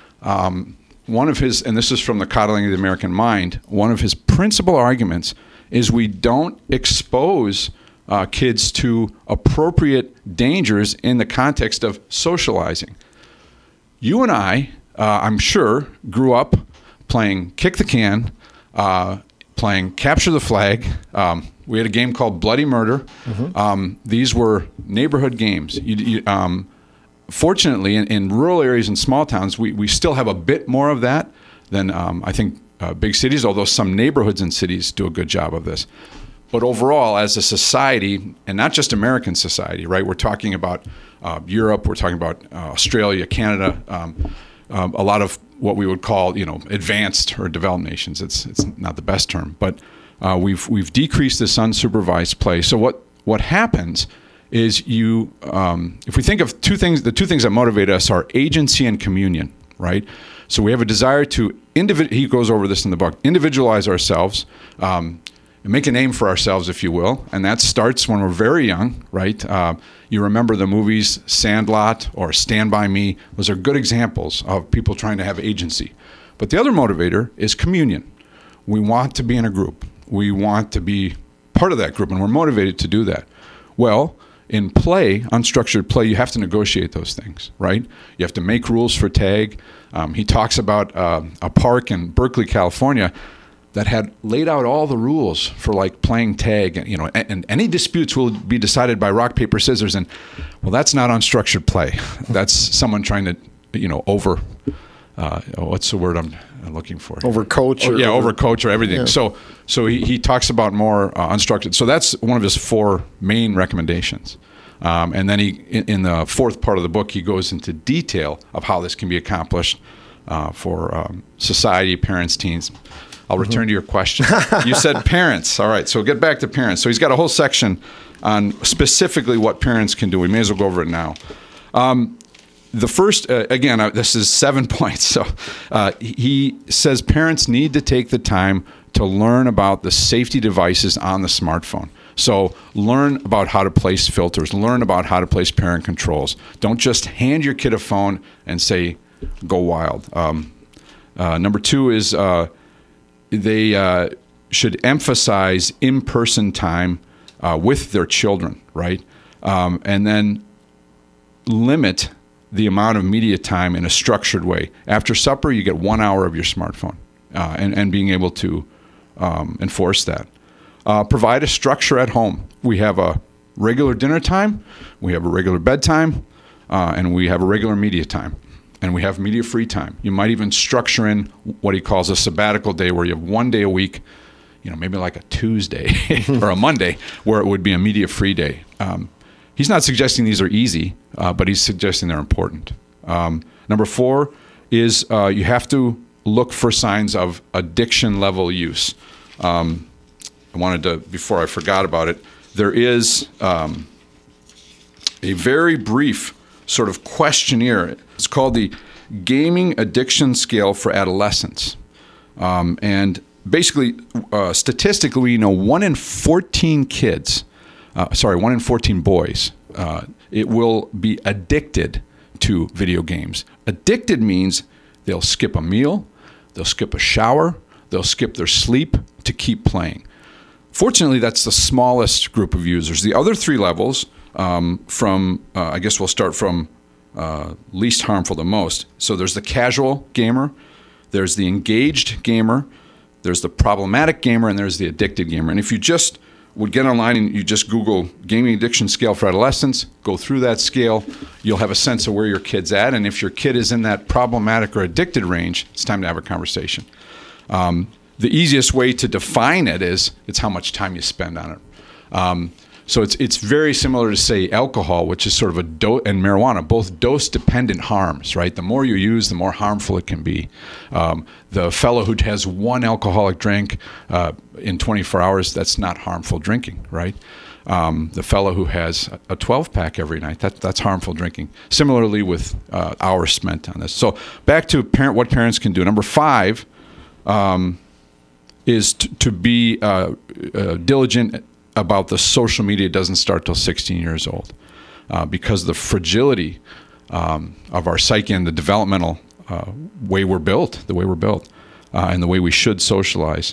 One of his, and this is from the Coddling of the American Mind, one of his principal arguments is we don't expose kids to appropriate dangers in the context of socializing. You and I, I'm sure, grew up playing kick the can, playing capture the flag. We had a game called Bloody Murder. Mm-hmm. These were neighborhood games. Fortunately, in rural areas and small towns, we still have a bit more of that than I think big cities, although some neighborhoods and cities do a good job of this. But overall, as a society, and not just American society, right? We're talking about Europe, we're talking about Australia, Canada, a lot of what we would call, advanced or developed nations. It's not the best term, but we've decreased this unsupervised play. So what happens is if we think of the two things that motivate us are agency and communion, right? So we have a desire to he goes over this in the book, individualize ourselves, and make a name for ourselves, if you will. And that starts when we're very young, right? You remember the movies Sandlot or Stand By Me. Those are good examples of people trying to have agency. But the other motivator is communion. We want to be in a group. We want to be part of that group, and we're motivated to do that. Well, in play, unstructured play, you have to negotiate those things, right? You have to make rules for tag. He talks about a park in Berkeley, California, that had laid out all the rules for like playing tag, and any disputes will be decided by rock, paper, scissors. And well, that's not unstructured play. That's someone trying to, what's the word I'm looking for? Overcoach. Overcoach or everything. Yeah. So he talks about more unstructured. So that's one of his four main recommendations. And then in the fourth part of the book, he goes into detail of how this can be accomplished for society, parents, teens. I'll return to your question. You said parents. All right, so get back to parents. So he's got a whole section on specifically what parents can do. We may as well go over it now. The first, again, this is 7 points. So he says parents need to take the time to learn about the safety devices on the smartphone. So learn about how to place filters. Learn about how to place parent controls. Don't just hand your kid a phone and say, go wild. Number two is they should emphasize in-person time with their children, right? And then limit the amount of media time in a structured way. After supper, you get 1 hour of your smartphone, and being able to enforce that. Provide a structure at home. We have a regular dinner time, we have a regular bedtime, and we have a regular media time. and we have media-free time. You might even structure in what he calls a sabbatical day, where you have one day a week, maybe like a Tuesday or a Monday, where it would be a media-free day. He's not suggesting these are easy, but he's suggesting they're important. Number 4 is you have to look for signs of addiction-level use. I wanted to, before I forgot about it, there is a very brief sort of questionnaire. It's called the Gaming Addiction Scale for Adolescents. And basically, statistically, we know 1 in 14 boys, it will be addicted to video games. Addicted means they'll skip a meal, they'll skip a shower, they'll skip their sleep to keep playing. Fortunately, that's the smallest group of users. The other 3 levels, I guess we'll start from least harmful to most. So there's the casual gamer, there's the engaged gamer, there's the problematic gamer, and there's the addicted gamer. And if you just would get online and you just Google Gaming Addiction Scale for Adolescents, go through that scale, you'll have a sense of where your kid's at. And if your kid is in that problematic or addicted range, it's time to have a conversation. The easiest way to define it is it's how much time you spend on it. So it's very similar to, say, alcohol, which is sort of and marijuana, both dose-dependent harms, right? The more you use, the more harmful it can be. The fellow who has 1 alcoholic drink in 24 hours, that's not harmful drinking, right? The fellow who has a 12-pack every night, that's harmful drinking. Similarly with hours spent on this. So back to what parents can do. Number 5 is to be diligent about the social media. Doesn't start till 16 years old, because the fragility of our psyche and the developmental way we're built, and the way we should socialize.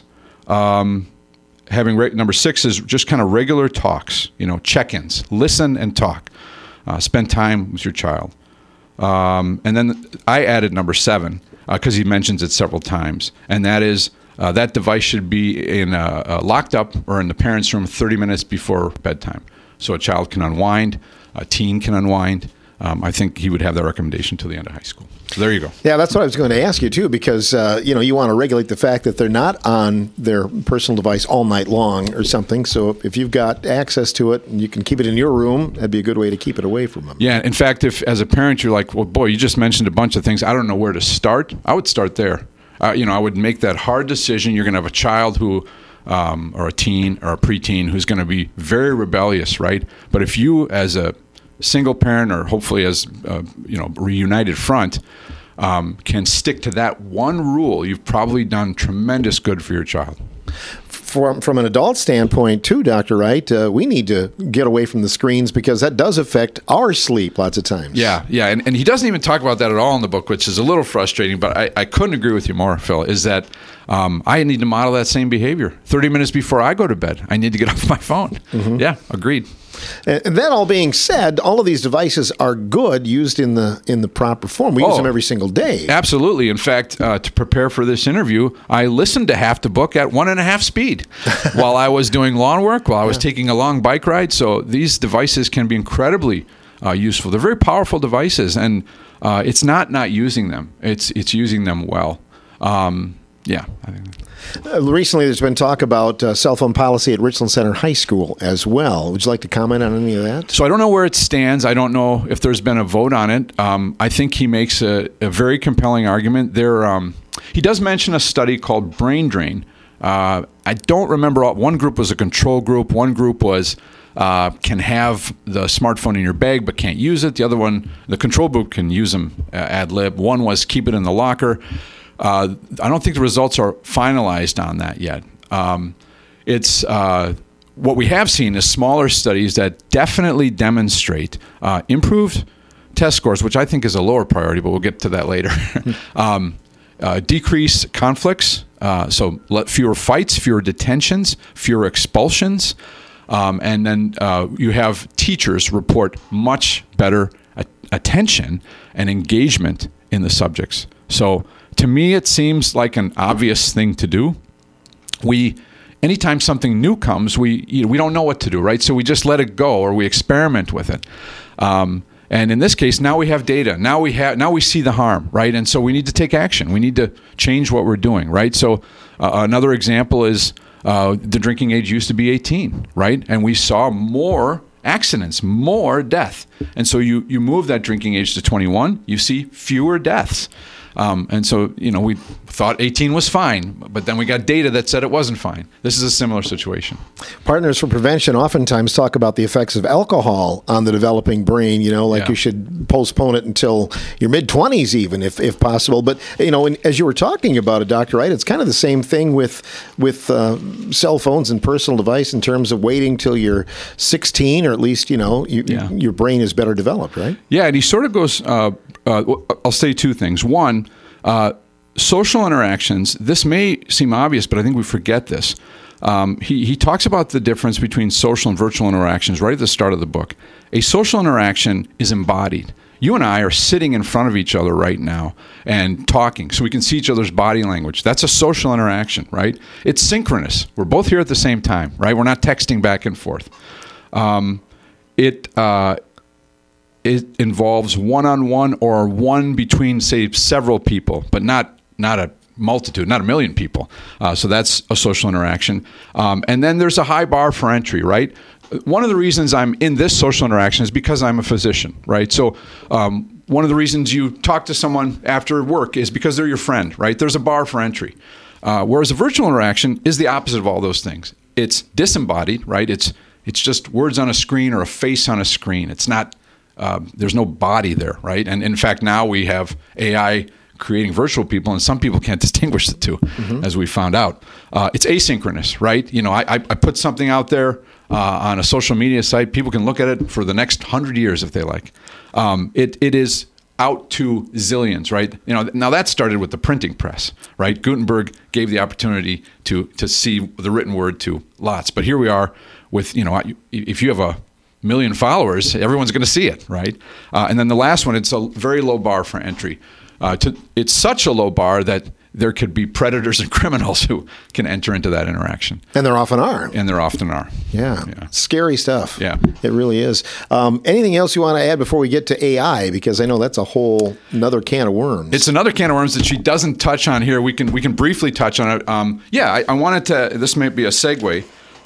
Number 6 is just kind of regular talks, check-ins, listen and talk, spend time with your child. And then I added number 7 because he mentions it several times, and that is that device should be locked up or in the parents' room 30 minutes before bedtime, so a child can unwind, a teen can unwind. I think he would have that recommendation till the end of high school. So there you go. Yeah, that's what I was going to ask you too, because you want to regulate the fact that they're not on their personal device all night long or something. So if you've got access to it and you can keep it in your room, that'd be a good way to keep it away from them. Yeah, in fact, if as a parent you're like, well, boy, you just mentioned a bunch of things, I don't know where to start, I would start there. I would make that hard decision. You're going to have a child who, or a teen or a preteen, who's going to be very rebellious, right? But if you, as a single parent, or hopefully as reunited front, can stick to that one rule, you've probably done tremendous good for your child. From an adult standpoint, too, Dr. Wright, we need to get away from the screens, because that does affect our sleep lots of times. Yeah, and he doesn't even talk about that at all in the book, which is a little frustrating, but I couldn't agree with you more, Phil, is that I need to model that same behavior. 30 minutes before I go to bed, I need to get off my phone. Mm-hmm. Yeah, agreed. And that all being said, all of these devices are good used in the proper form. We use them every single day. Absolutely. In fact, to prepare for this interview, I listened to half the book at 1.5 speed while I was doing lawn work, while I was taking a long bike ride. So these devices can be incredibly useful. They're very powerful devices, and it's not using them. It's using them well. Yeah. Recently, there's been talk about cell phone policy at Richland Center High School as well. Would you like to comment on any of that? So I don't know where it stands. I don't know if there's been a vote on it. I think he makes a very compelling argument. He does mention a study called Brain Drain. I don't remember. One group was a control group. One group was can have the smartphone in your bag but can't use it. The other one, the control group, can use them ad lib. One was keep it in the locker. I don't think the results are finalized on that yet. What we have seen is smaller studies that definitely demonstrate improved test scores, which I think is a lower priority, but we'll get to that later. Decrease conflicts, so fewer fights, fewer detentions, fewer expulsions, and then you have teachers report much better attention and engagement in the subjects. So to me, it seems like an obvious thing to do. Anytime something new comes, we don't know what to do, right? So we just let it go, or we experiment with it. And in this case, now we have data. Now we see the harm, right? And so we need to take action. We need to change what we're doing, right? So another example is the drinking age used to be 18, right? And we saw more accidents, more death. And so you move that drinking age to 21, you see fewer deaths. And so, we thought 18 was fine, but then we got data that said it wasn't fine. This is a similar situation. Partners for Prevention oftentimes talk about the effects of alcohol on the developing brain, you should postpone it until your mid-20s even, if possible. But, as you were talking about it, Dr. Wright, it's kind of the same thing with cell phones and personal device in terms of waiting till you're 16, or at least, your brain is better developed, right? Yeah, and he sort of goes... I'll say two things. One, social interactions. This may seem obvious, but I think we forget this. He talks about the difference between social and virtual interactions right at the start of the book. A social interaction is embodied. You and I are sitting in front of each other right now and talking, so we can see each other's body language. That's a social interaction, right? It's synchronous. We're both here at the same time, right? We're not texting back and forth. It involves one-on-one or one between, say, several people, but not a multitude, not a million people. So that's a social interaction. And then there's a high bar for entry, right? One of the reasons I'm in this social interaction is because I'm a physician, right? So one of the reasons you talk to someone after work is because they're your friend, right? There's a bar for entry. Whereas a virtual interaction is the opposite of all those things. It's disembodied, right? It's just words on a screen or a face on a screen. It's not... there's no body there, right? And in fact, now we have AI creating virtual people, and some people can't distinguish the two, as we found out. It's asynchronous, right? I put something out there on a social media site. People can look at it for the next 100 years if they like. It is out to zillions, right? Now that started with the printing press, right? Gutenberg gave the opportunity to see the written word to lots. But here we are with, if you have a million followers, everyone's going to see it, right? And then the last one, it's a very low bar for entry. It's such a low bar that there could be predators and criminals who can enter into that interaction. And there often are. Yeah. Scary stuff. Yeah. It really is. Anything else you want to add before we get to AI? Because I know that's a whole another can of worms. It's another can of worms that she doesn't touch on here. We can briefly touch on it. I wanted to, this may be a segue.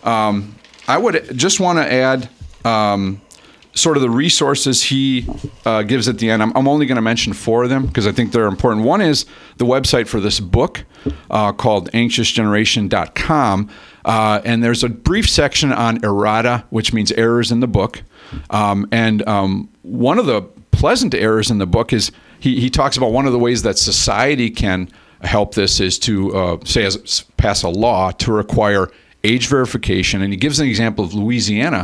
I would just want to add sort of the resources he gives at the end. I'm only going to mention 4 of them because I think they're important. One is the website for this book called anxiousgeneration.com. And there's a brief section on errata, which means errors in the book. And one of the pleasant errors in the book is he talks about one of the ways that society can help this is to, pass a law to require age verification. And he gives an example of Louisiana.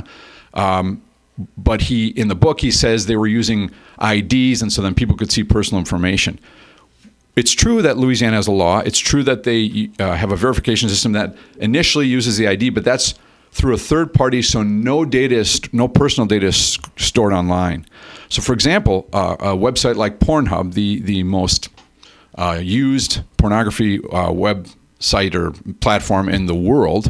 But in the book, he says they were using IDs, and so then people could see personal information. It's true that Louisiana has a law. It's true that they have a verification system that initially uses the ID, but that's through a third party, so no personal data is stored online. So, for example, a website like Pornhub, the most used pornography website or platform in the world,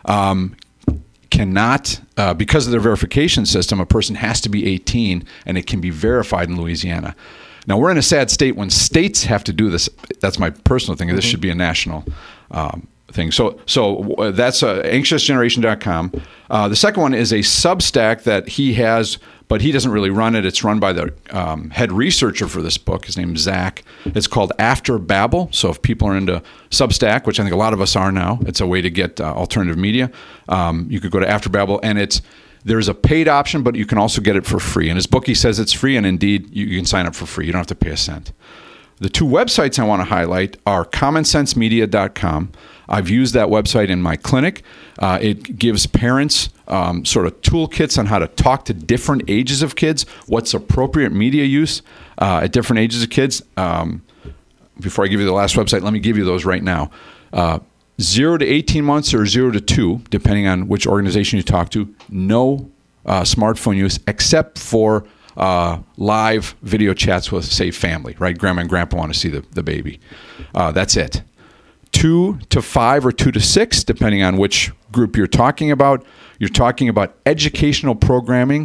cannot, because of their verification system, a person has to be 18 and it can be verified in Louisiana. Now, we're in a sad state when states have to do this. That's my personal thing. This should be a national thing. So that's anxiousgeneration.com. The second one is a Substack that he has, but he doesn't really run it. It's run by the head researcher for this book. His name is Zach. It's called After Babel. So if people are into Substack, which I think a lot of us are now, it's a way to get alternative media. You could go to After Babel, and there's a paid option, but you can also get it for free. In his book, he says it's free, and indeed, you can sign up for free. You don't have to pay a cent. The 2 websites I want to highlight are commonsensemedia.com. I've used that website in my clinic. It gives parents sort of toolkits on how to talk to different ages of kids, what's appropriate media use at different ages of kids. Before I give you the last website, let me give you those right now. 0 to 18 months or 0 to 2, depending on which organization you talk to, no smartphone use except for live video chats with, say, family, right? Grandma and grandpa want to see the baby. That's it. 2 to 5 or 2 to 6, depending on which group you're talking about. You're talking about educational programming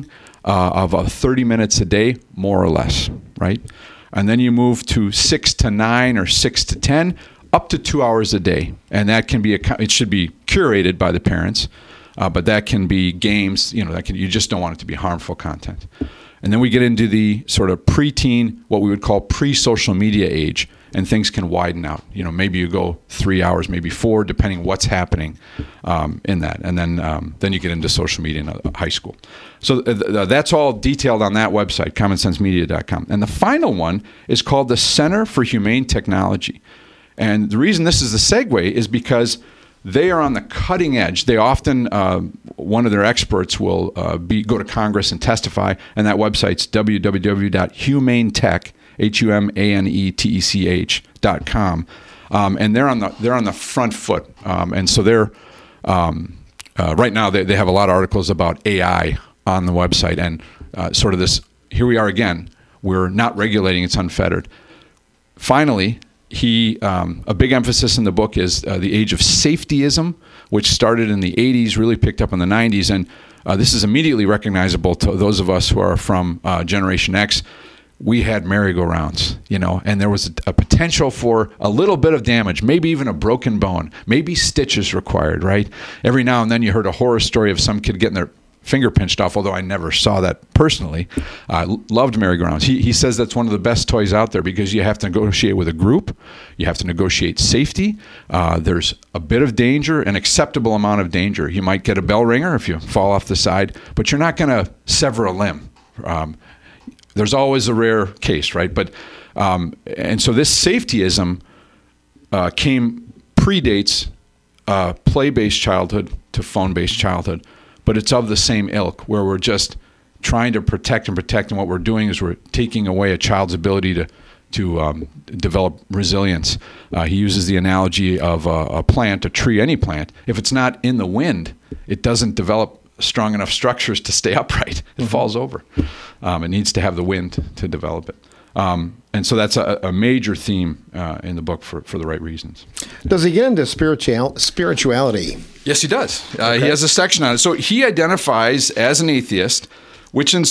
of 30 minutes a day, more or less, right? And then you move to 6 to 9 or 6 to 10, up to 2 hours a day. And that can be, it should be curated by the parents, but that can be games, you just don't want it to be harmful content. And then we get into the sort of preteen, what we would call pre-social media age, and things can widen out. Maybe you go 3 hours, maybe 4, depending what's happening in that. And then you get into social media in high school. So that's all detailed on that website, commonsensemedia.com. And the final one is called the Center for Humane Technology. And the reason this is the segue is because they are on the cutting edge. They often, one of their experts will go to Congress and testify, and that website's www.humanetech, humanetech.com, and they're on the front foot, and so they're right now they have a lot of articles about AI on the website, and sort of this. Here we are again. We're not regulating; it's unfettered. Finally, a big emphasis in the book is the age of safetyism, which started in the 80s, really picked up in the 90s, and this is immediately recognizable to those of us who are from Generation X. We had merry-go-rounds, and there was a potential for a little bit of damage, maybe even a broken bone, maybe stitches required, right? Every now and then you heard a horror story of some kid getting their finger pinched off, although I never saw that personally. Loved merry-go-rounds. He says that's one of the best toys out there because you have to negotiate with a group. You have to negotiate safety. There's a bit of danger, an acceptable amount of danger. You might get a bell ringer if you fall off the side, but you're not going to sever a limb. There's always a rare case, right? But and so this safetyism predates play-based childhood to phone-based childhood, but it's of the same ilk, where we're just trying to protect, and what we're doing is we're taking away a child's ability to develop resilience. He uses the analogy of a plant, a tree, any plant. If it's not in the wind, it doesn't develop strong enough structures to stay upright. It falls over. It needs to have the wind to develop it. And so that's a major theme in the book for the right reasons. Does he get into spirituality? Yes, he does. Okay. He has a section on it. So he identifies as an atheist, which in